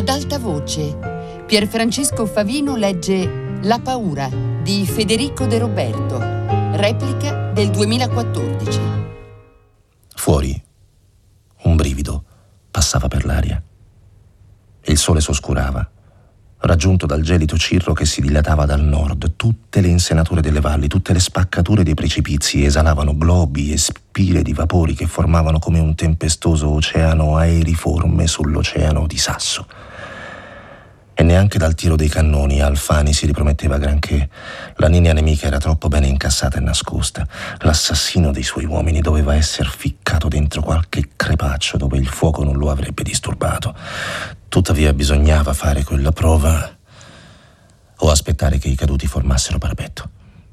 Ad alta voce, Pierfrancesco Favino legge La paura di Federico De Roberto, replica del 2014. Fuori, un brivido passava per l'aria. Il sole s'oscurava, raggiunto dal gelido cirro che si dilatava dal nord. Tutte le insenature delle valli, tutte le spaccature dei precipizi esalavano globi e spire di vapori che formavano come un tempestoso oceano aeriforme sull'oceano di sasso. E neanche dal tiro dei cannoni Alfani si riprometteva granché. La linea nemica era troppo bene incassata e nascosta. L'assassino dei suoi uomini doveva essere ficcato dentro qualche crepaccio dove il fuoco non lo avrebbe disturbato. Tuttavia bisognava fare quella prova o aspettare che i caduti formassero parapetto.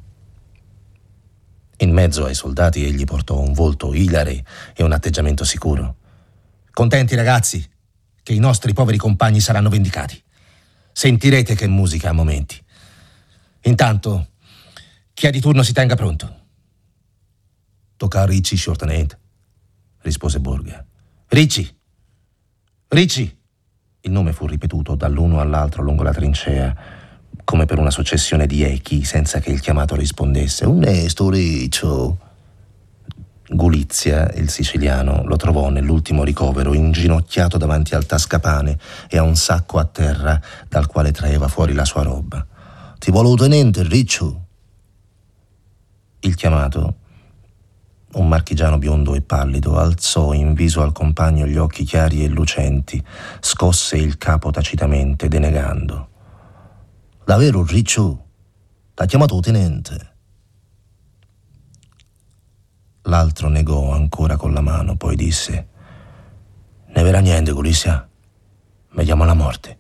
In mezzo ai soldati egli portò un volto ilare e un atteggiamento sicuro. «Contenti, ragazzi, che i nostri poveri compagni saranno vendicati. Sentirete che musica a momenti. Intanto, chi è di turno si tenga pronto». «Tocca a Ricci, shorttenente», rispose Borga. «Ricci! Ricci!» Il nome fu ripetuto dall'uno all'altro lungo la trincea, come per una successione di echi, senza che il chiamato rispondesse. «Onesto, Riccio!» Gulizia, il siciliano, lo trovò nell'ultimo ricovero, inginocchiato davanti al tascapane e a un sacco a terra dal quale traeva fuori la sua roba. «Ti vuole un tenente, Riccio?» Il chiamato, un marchigiano biondo e pallido, alzò in viso al compagno gli occhi chiari e lucenti, scosse il capo tacitamente, denegando. «Davvero, Riccio? T'ha chiamato un tenente?» L'altro negò ancora con la mano, poi disse: «Ne verrà niente, Gulizia. Mi chiamo la morte».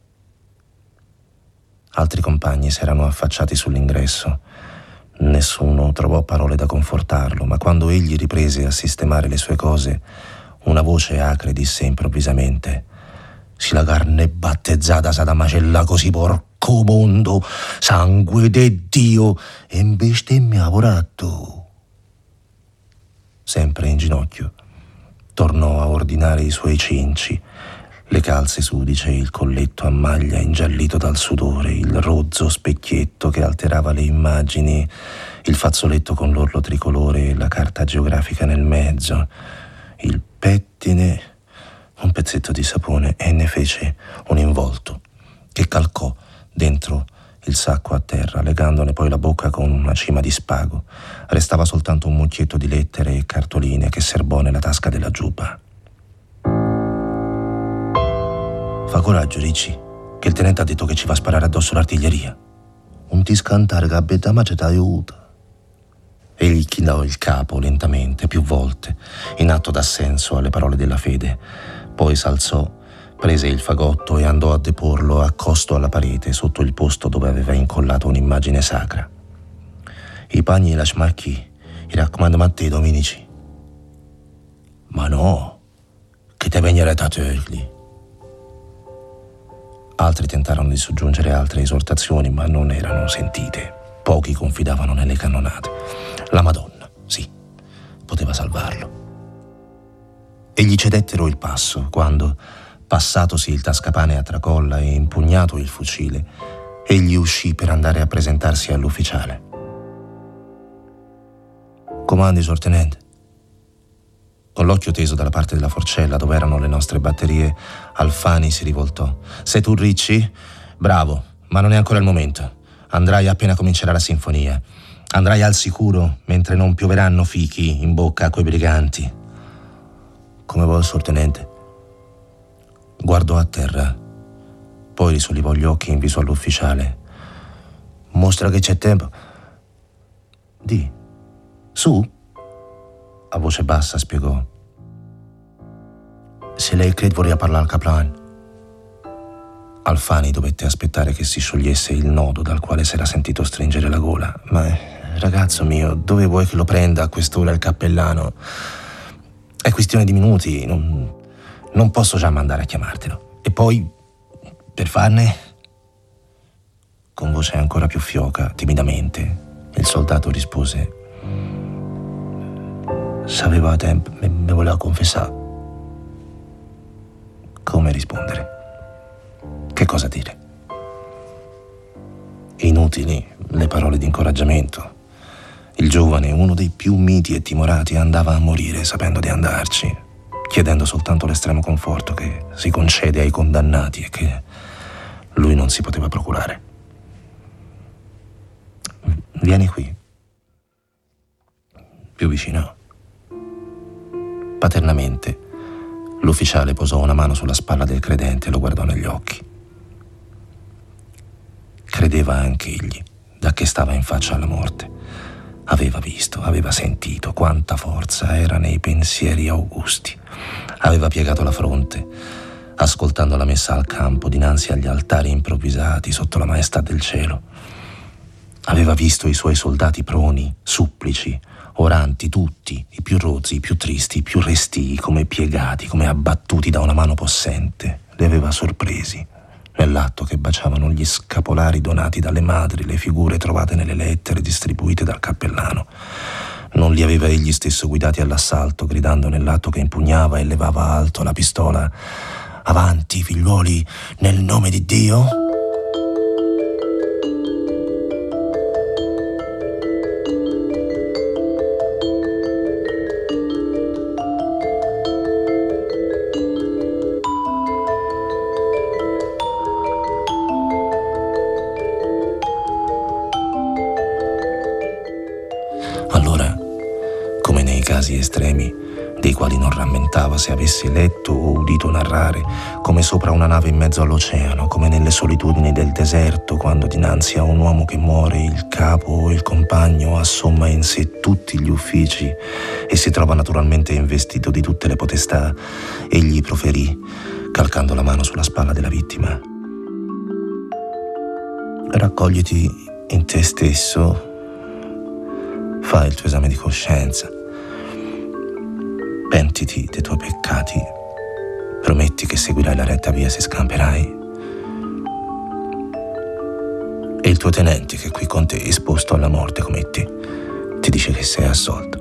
Altri compagni s'erano affacciati sull'ingresso. Nessuno trovò parole da confortarlo, ma quando egli riprese a sistemare le sue cose, una voce acre disse improvvisamente: «Si la carne battezzata sa da macella così, porco mondo, sangue de Dio, e bestemmia poratto». Sempre in ginocchio, tornò a ordinare i suoi cenci, le calze sudice, il colletto a maglia ingiallito dal sudore, il rozzo specchietto che alterava le immagini, il fazzoletto con l'orlo tricolore e la carta geografica nel mezzo, il pettine, un pezzetto di sapone, e ne fece un involto che calcò dentro il sacco a terra, legandone poi la bocca con una cima di spago. Restava soltanto un mucchietto di lettere e cartoline che serbò nella tasca della giubba. «Fa coraggio, Ricci, che il tenente ha detto che ci va a sparare addosso l'artiglieria». «Non ti scantare, capitano, ma ci t'aiuta». Egli chinò il capo lentamente, più volte, in atto d'assenso alle parole della fede. Poi s'alzò, prese il fagotto e andò a deporlo accosto alla parete, sotto il posto dove aveva incollato un'immagine sacra. «I pagni e la smacchi, i raccomandamenti dominici». «Ma no, che te vegnerete a terli». Altri tentarono di soggiungere altre esortazioni, ma non erano sentite. Pochi confidavano nelle cannonate. La Madonna, sì, poteva salvarlo. E gli cedettero il passo quando, passatosi il tascapane a tracolla e impugnato il fucile, egli uscì per andare a presentarsi all'ufficiale. «Comandi, sortenente». Con l'occhio teso dalla parte della forcella dove erano le nostre batterie, Alfani si rivoltò. «Sei tu, Ricci? Bravo, ma non è ancora il momento. Andrai appena comincerà la sinfonia. Andrai al sicuro mentre non pioveranno fichi in bocca a quei briganti». «Come vuol, sortenente?» Guardò a terra, poi risollevò gli occhi in viso all'ufficiale. «Mostra che c'è tempo». «Di, su?» A voce bassa spiegò. «Se lei crede vorrei parlare al caplan». Alfani dovette aspettare che si sciogliesse il nodo dal quale s'era sentito stringere la gola. «Ma ragazzo mio, dove vuoi che lo prenda a quest'ora il cappellano? È questione di minuti, non posso già mandare a chiamartelo. E poi, per farne...» Con voce ancora più fioca, timidamente, il soldato rispose: «Sapeva a tempo, mi voleva confessare». Come rispondere? cosa dire? Inutili le parole di incoraggiamento. Il giovane, uno dei più miti e timorati, andava a morire sapendo di andarci, chiedendo soltanto l'estremo conforto che si concede ai condannati e che lui non si poteva procurare. Vieni qui. Più vicino. Paternamente, l'ufficiale posò una mano sulla spalla del credente e lo guardò negli occhi. Credeva anche egli, da che stava in faccia alla morte. Aveva visto, aveva sentito quanta forza era nei pensieri augusti. Aveva piegato la fronte, ascoltando la messa al campo dinanzi agli altari improvvisati sotto la maestà del cielo. Aveva visto i suoi soldati proni, supplici, oranti tutti, i più rozzi, i più tristi, i più restii, come piegati, come abbattuti da una mano possente. Li aveva sorpresi nell'atto che baciavano gli scapolari donati dalle madri, le figure trovate nelle lettere distribuite dal cappellano. Non li aveva egli stesso guidati all'assalto, gridando nell'atto che impugnava e levava alto la pistola: «Avanti, figliuoli, nel nome di Dio!» Allora, come nei casi estremi, dei quali non rammentava se avesse letto o udito narrare, come sopra una nave in mezzo all'oceano, come nelle solitudini del deserto, quando dinanzi a un uomo che muore il capo o il compagno assomma in sé tutti gli uffici e si trova naturalmente investito di tutte le potestà, egli proferì, calcando la mano sulla spalla della vittima: «Raccogliti in te stesso, fai il tuo esame di coscienza, pentiti dei tuoi peccati, prometti che seguirai la retta via se scamperai, e il tuo tenente che è qui con te, esposto alla morte come te, ti dice che sei assolto».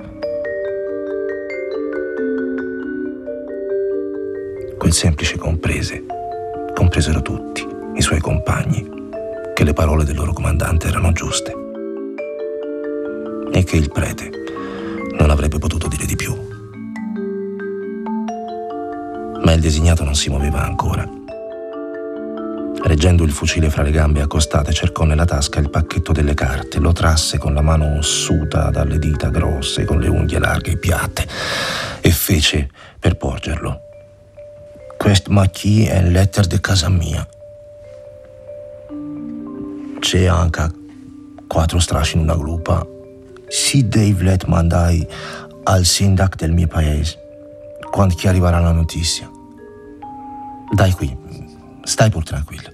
Quel semplice compresero tutti, i suoi compagni, che le parole del loro comandante erano giuste e che il prete non avrebbe potuto dire di più. Ma il designato non si muoveva ancora. Reggendo il fucile fra le gambe accostate, cercò nella tasca il pacchetto delle carte, lo trasse con la mano ossuta dalle dita grosse, con le unghie larghe e piatte, e fece per porgerlo: «Quest qui è il letter di casa mia. C'è anche 4 strasci in una gruppa. Si Dave let mandai al sindac del mio paese quando ti arriverà la notizia. Dai qui, stai pur tranquillo».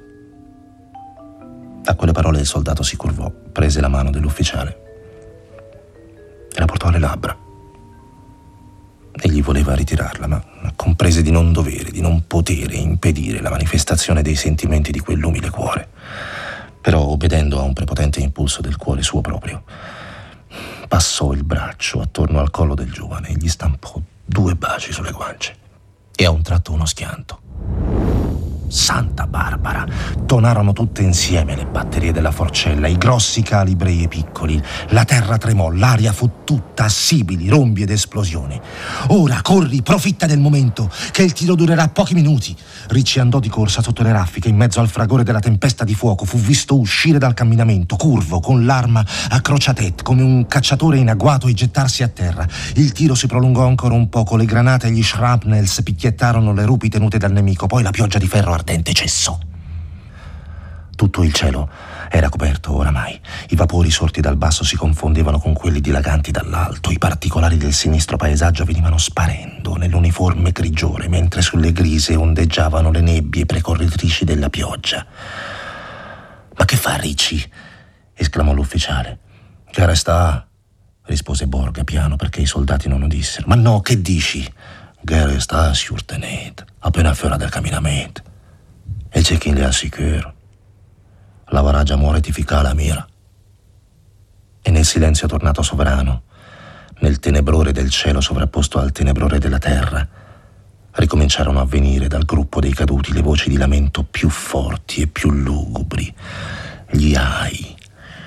A quelle parole il soldato si curvò, prese la mano dell'ufficiale e la portò alle labbra. Egli voleva ritirarla, ma comprese di non dovere, di non potere impedire la manifestazione dei sentimenti di quell'umile cuore. Però, obbedendo a un prepotente impulso del cuore suo proprio, passò il braccio attorno al collo del giovane e gli stampò 2 baci sulle guance. E a un tratto uno schianto. Santa Barbara! Tonarono tutte insieme le batterie della forcella, i grossi calibri e i piccoli. La terra tremò, l'aria fu tutta sibili, rombi ed esplosioni. «Ora, corri, profitta del momento, che il tiro durerà pochi minuti!» Ricci andò di corsa sotto le raffiche, in mezzo al fragore della tempesta di fuoco. Fu visto uscire dal camminamento, curvo, con l'arma a crociatet, come un cacciatore in agguato, e gettarsi a terra. Il tiro si prolungò ancora un poco, le granate e gli shrapnels picchiettarono le rupi tenute dal nemico, poi la pioggia di ferro ardente cessò. Tutto il cielo era coperto oramai. I vapori sorti dal basso si confondevano con quelli dilaganti dall'alto. I particolari del sinistro paesaggio venivano sparendo nell'uniforme grigiore, mentre sulle grise ondeggiavano le nebbie precorritrici della pioggia. «Ma che fa Ricci?» esclamò l'ufficiale. «Che resta?» rispose Borga piano perché i soldati non udissero. «Ma no, che dici?» «Che resta, signor tenente, appena fuori del camminamento. E c'è chi le assicura. La varaggia muore ti fica la mira». E nel silenzio tornato sovrano, nel tenebrore del cielo sovrapposto al tenebrore della terra, ricominciarono a venire dal gruppo dei caduti le voci di lamento più forti e più lugubri, gli ai,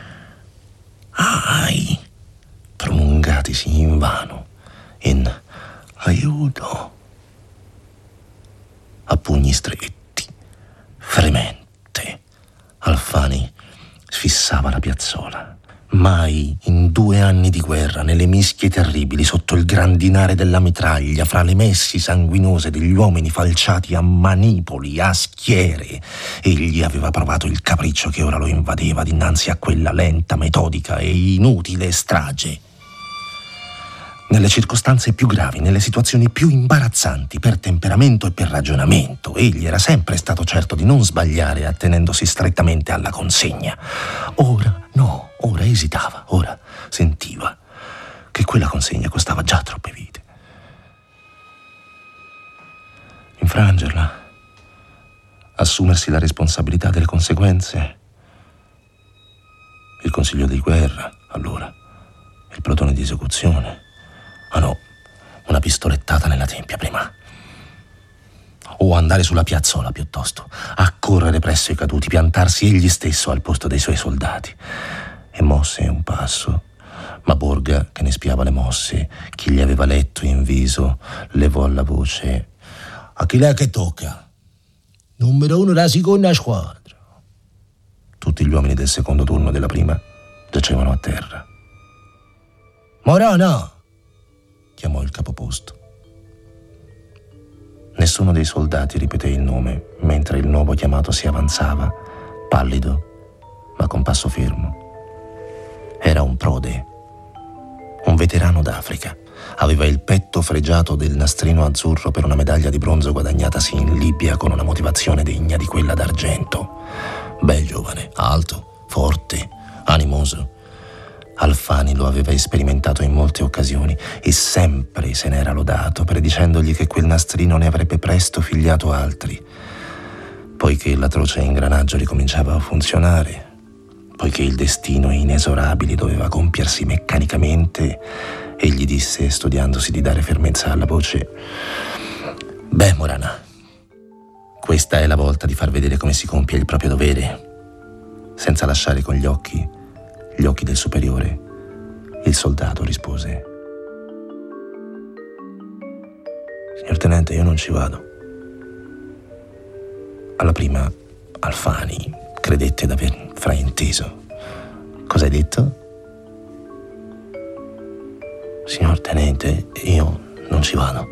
prolungatisi invano in aiuto, a pugni stretti, fremente. Alfani sfissava la piazzola. Mai in 2 anni di guerra, nelle mischie terribili, sotto il grandinare della mitraglia, fra le messi sanguinose degli uomini falciati a manipoli, a schiere, egli aveva provato il capriccio che ora lo invadeva dinanzi a quella lenta, metodica e inutile strage. Nelle circostanze più gravi, nelle situazioni più imbarazzanti, per temperamento e per ragionamento, egli era sempre stato certo di non sbagliare attenendosi strettamente alla consegna. Ora no, ora esitava, ora sentiva che quella consegna costava già troppe vite. Infrangerla, assumersi la responsabilità delle conseguenze. Il consiglio di guerra, allora, il plotone di esecuzione. Ah no, una pistolettata nella tempia prima. O andare sulla piazzola piuttosto, a correre presso i caduti, piantarsi egli stesso al posto dei suoi soldati. E mosse un passo, ma Borga, che ne spiava le mosse, chi gli aveva letto in viso, levò alla voce: a chi è che tocca? Numero 1 della seconda squadra. Tutti gli uomini del secondo turno della prima giacevano a terra. Morana! Chiamò il capoposto. Nessuno dei soldati ripeté il nome, mentre il nuovo chiamato si avanzava, pallido, ma con passo fermo. Era un prode, un veterano d'Africa. Aveva il petto fregiato del nastrino azzurro per una medaglia di bronzo guadagnatasi in Libia con una motivazione degna di quella d'argento. Bel giovane, alto, forte, animoso. Alfani lo aveva sperimentato in molte occasioni e sempre se n'era lodato, predicendogli che quel nastrino ne avrebbe presto figliato altri. Poiché l'atroce ingranaggio ricominciava a funzionare, poiché il destino inesorabile doveva compiersi meccanicamente, egli disse, studiandosi di dare fermezza alla voce: «Beh, Morana, questa è la volta di far vedere come si compie il proprio dovere». Senza lasciare con gli occhi del superiore, il soldato rispose: «Signor tenente, io non ci vado». Alla prima, Alfani credette d'aver frainteso. «Cosa hai detto?» «Signor tenente, io non ci vado».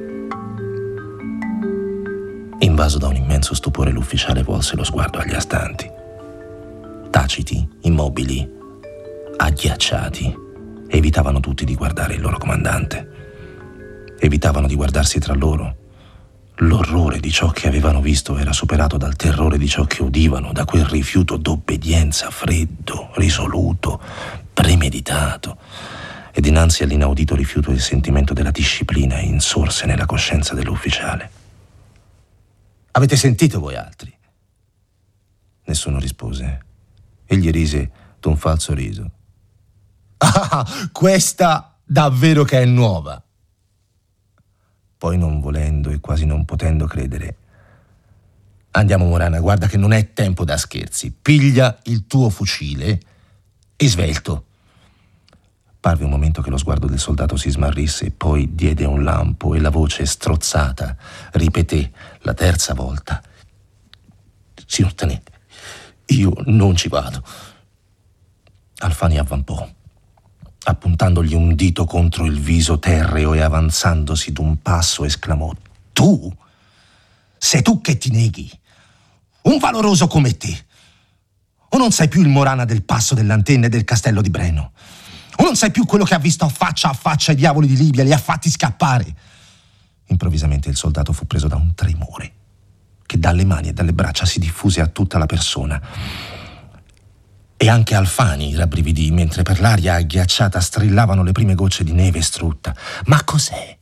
Invaso da un immenso stupore, l'ufficiale volse lo sguardo agli astanti. Taciti, immobili, agghiacciati, evitavano tutti di guardare il loro comandante. Evitavano di guardarsi tra loro. L'orrore di ciò che avevano visto era superato dal terrore di ciò che udivano, da quel rifiuto d'obbedienza freddo, risoluto, premeditato. E dinanzi all'inaudito rifiuto il sentimento della disciplina insorse nella coscienza dell'ufficiale. «Avete sentito voi altri?» Nessuno rispose. Egli rise d'un falso riso. «Ah, questa davvero che è nuova!» Poi, non volendo e quasi non potendo credere: «Andiamo, Morana, guarda che non è tempo da scherzi. Piglia il tuo fucile e svelto». Parve un momento che lo sguardo del soldato si smarrisse, poi diede un lampo e la voce strozzata ripeté la terza volta: «Signor tenente, io non ci vado». Alfani avvampò, appuntandogli un dito contro il viso terreo e avanzandosi d'un passo esclamò: «Tu? Sei tu che ti neghi? Un valoroso come te? O non sei più il Morana del passo dell'Antenna e del castello di Breno? O non sei più quello che ha visto a faccia i diavoli di Libia, li ha fatti scappare?» Improvvisamente il soldato fu preso da un tremore che dalle mani e dalle braccia si diffuse a tutta la persona. E anche Alfani rabbrividì mentre per l'aria agghiacciata strillavano le prime gocce di neve strutta. «Ma cos'è?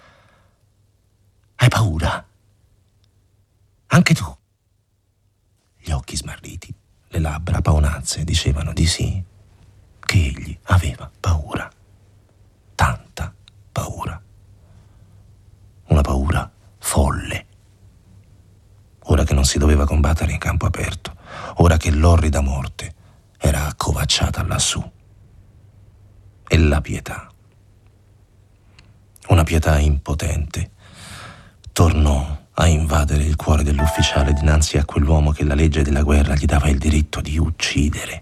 Hai paura? Anche tu?» Gli occhi smarriti, le labbra paonazze dicevano di sì, che egli aveva paura. Tanta paura. Una paura folle. Ora che non si doveva combattere in campo aperto, ora che l'orrida morte era accovacciata lassù. E la pietà, una pietà impotente, tornò a invadere il cuore dell'ufficiale dinanzi a quell'uomo che la legge della guerra gli dava il diritto di uccidere.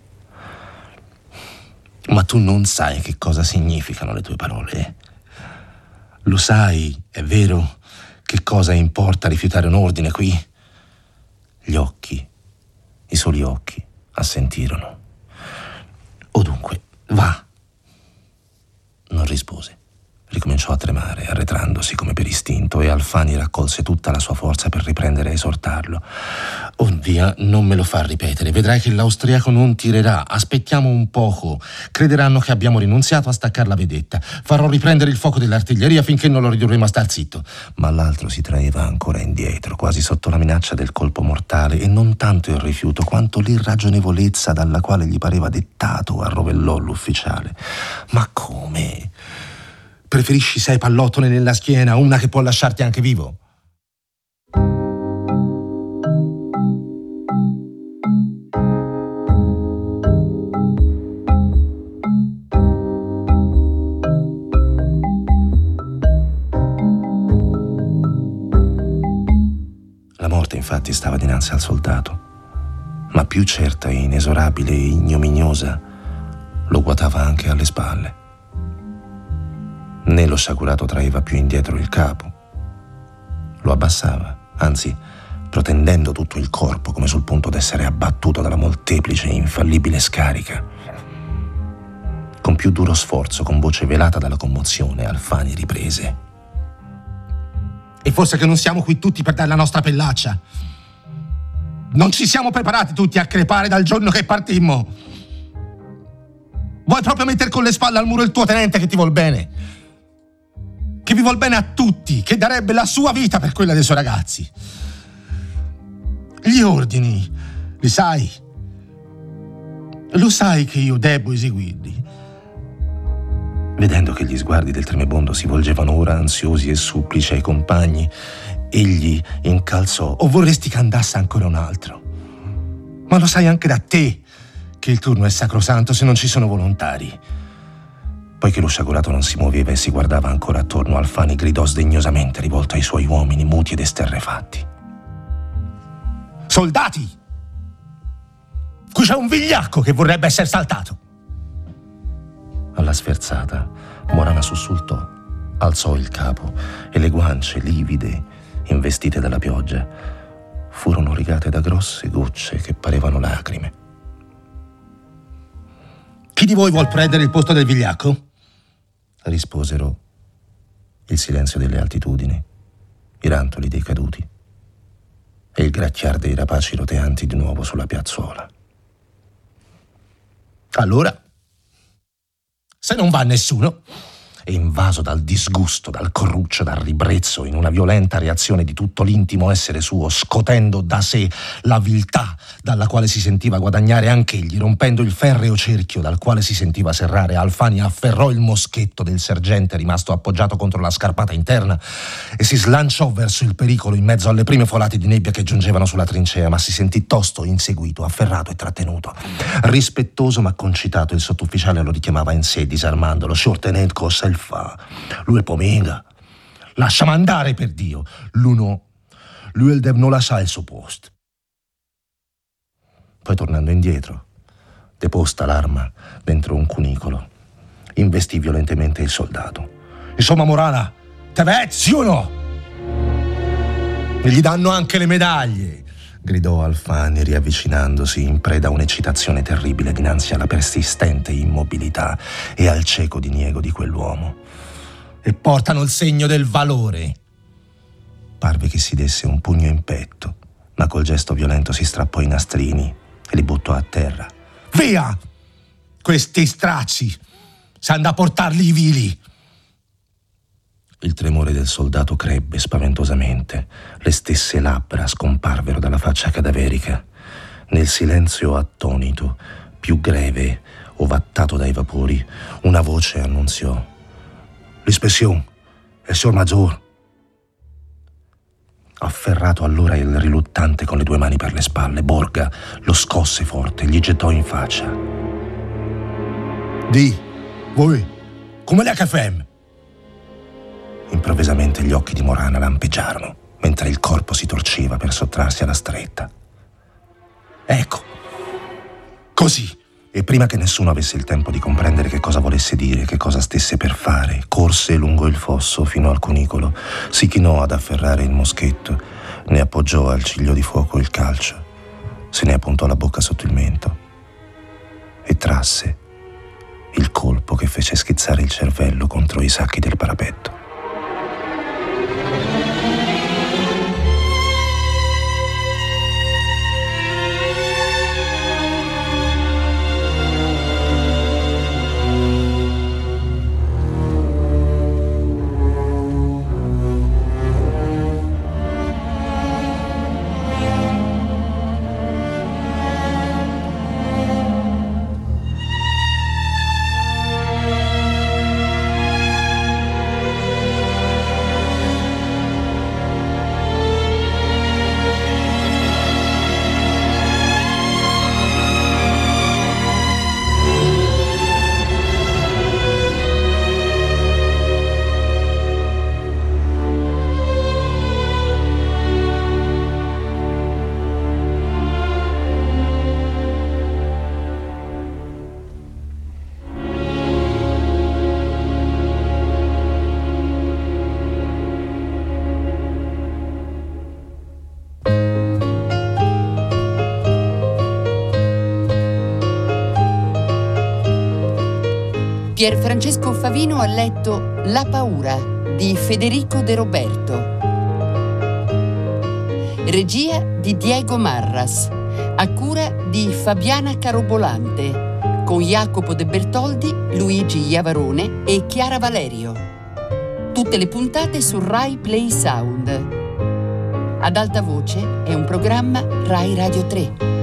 Ma tu non sai che cosa significano le tue parole, eh? Lo sai, è vero, che cosa importa rifiutare un ordine qui? Gli occhi, i soli occhi, assentirono. O dunque, va. Non rispose. Ricominciò a tremare, arretrandosi come per istinto, e Alfani raccolse tutta la sua forza per riprendere a esortarlo. Oh via, non me lo fa ripetere, vedrai che l'austriaco non tirerà, aspettiamo un poco, crederanno che abbiamo rinunziato a staccare la vedetta, farò riprendere il fuoco dell'artiglieria finché non lo ridurremo a star zitto. Ma l'altro si traeva ancora indietro, quasi sotto la minaccia del colpo mortale, e non tanto il rifiuto quanto l'irragionevolezza dalla quale gli pareva dettato arrovellò l'ufficiale. Ma come? Preferisci 6 pallottole nella schiena, una che può lasciarti anche vivo? La morte infatti stava dinanzi al soldato, ma più certa e inesorabile e ignominiosa lo guatava anche alle spalle. Né lo sciagurato traeva più indietro il capo, lo abbassava, anzi, protendendo tutto il corpo come sul punto d'essere abbattuto dalla molteplice e infallibile scarica. Con più duro sforzo, con voce velata dalla commozione, Alfani riprese: e forse che non siamo qui tutti per dare la nostra pellaccia? Non ci siamo preparati tutti a crepare dal giorno che partimmo? Vuoi proprio mettere con le spalle al muro il tuo tenente che ti vuol bene? Che vi vuol bene a tutti, che darebbe la sua vita per quella dei suoi ragazzi. Gli ordini, li sai? Lo sai che io debbo eseguirli. Vedendo che gli sguardi del tremebondo si volgevano ora ansiosi e supplici ai compagni, egli incalzò: o vorresti che andasse ancora un altro? Ma lo sai anche da te che il turno è sacrosanto se non ci sono volontari. Poiché lo sciagurato non si muoveva e si guardava ancora attorno, Alfani gridò sdegnosamente rivolto ai suoi uomini muti ed esterrefatti: soldati! Qui c'è un vigliacco che vorrebbe essere saltato! Alla sferzata, Morana sussultò, alzò il capo e le guance livide, investite dalla pioggia, furono rigate da grosse gocce che parevano lacrime. Chi di voi vuol prendere il posto del vigliacco? Risposero il silenzio delle altitudini, i rantoli dei caduti e il gracchiar dei rapaci roteanti di nuovo sulla piazzuola. Allora, se non va nessuno, e invaso dal disgusto, dal corruccio, dal ribrezzo, in una violenta reazione di tutto l'intimo essere suo, scotendo da sé la viltà dalla quale si sentiva guadagnare anch'egli, rompendo il ferreo cerchio dal quale si sentiva serrare, Alfani afferrò il moschetto del sergente rimasto appoggiato contro la scarpata interna e si slanciò verso il pericolo in mezzo alle prime folate di nebbia che giungevano sulla trincea, ma si sentì tosto inseguito, afferrato e trattenuto. Rispettoso ma concitato, il sottufficiale lo richiamava in sé, disarmandolo. Shortened, cosa il fa? Lui è pomenga. Lasciami andare, per Dio. Lui non lascia il suo posto. Poi, tornando indietro, deposta l'arma dentro un cunicolo, investì violentemente il soldato. Insomma, Morana, te vet, sì o no? E gli danno anche le medaglie, gridò Alfani, riavvicinandosi in preda a un'eccitazione terribile dinanzi alla persistente immobilità e al cieco diniego di quell'uomo. E portano il segno del valore. Parve che si desse un pugno in petto, ma col gesto violento si strappò i nastrini e li buttò a terra. Via! Questi stracci! S'hanno da portarli i vili! Il tremore del soldato crebbe spaventosamente. Le stesse labbra scomparvero dalla faccia cadaverica. Nel silenzio attonito, più greve, ovattato dai vapori, una voce annunziò: «L'ispezione, è il signor Maggiore». Afferrato allora il riluttante con le 2 mani per le spalle, Borga lo scosse forte, gli gettò in faccia: «Di, voi, come la che fem?» Improvvisamente gli occhi di Morana lampeggiarono, mentre il corpo si torceva per sottrarsi alla stretta. «Ecco, così!» E prima che nessuno avesse il tempo di comprendere che cosa volesse dire, che cosa stesse per fare, corse lungo il fosso fino al cunicolo, si chinò ad afferrare il moschetto, ne appoggiò al ciglio di fuoco il calcio, se ne appuntò la bocca sotto il mento e trasse il colpo che fece schizzare il cervello contro i sacchi del parapetto. Pierfrancesco Favino ha letto La paura di Federico De Roberto. Regia di Diego Marras, a cura di Fabiana Carobolante, con Jacopo De Bertoldi, Luigi Iavarone e Chiara Valerio. Tutte le puntate su Rai Play Sound. Ad alta voce è un programma Rai Radio 3.